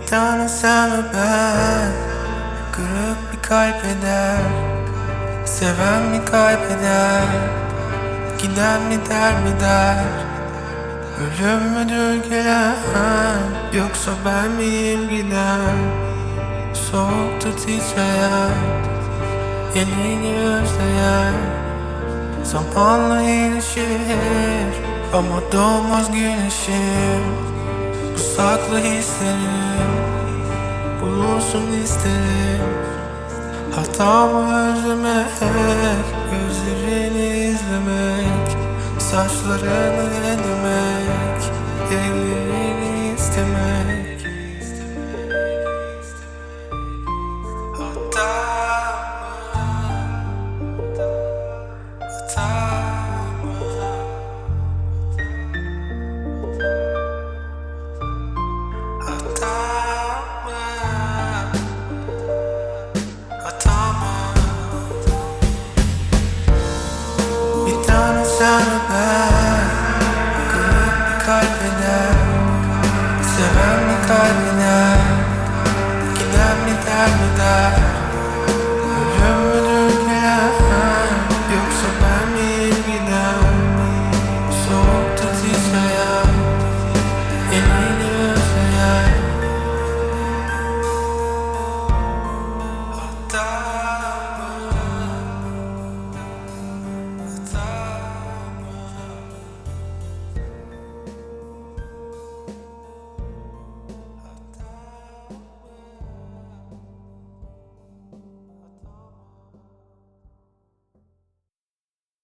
Bir tane sen ve ben, kırık bir kalp eder, seven mi kaybeder, giden mi der mi der. Ölüm müdür gelen, yoksa ben miyim giden? Soğukta titreyen, elini özleyen, zamanla iyileşir ama doğmaz güneşim. Bu saklı hislerim bulunsun isterim. Hatamı özlemek, gözlerini izlemek, saçlarını elemek, ellerini istemek. Bir tane sen ve ben,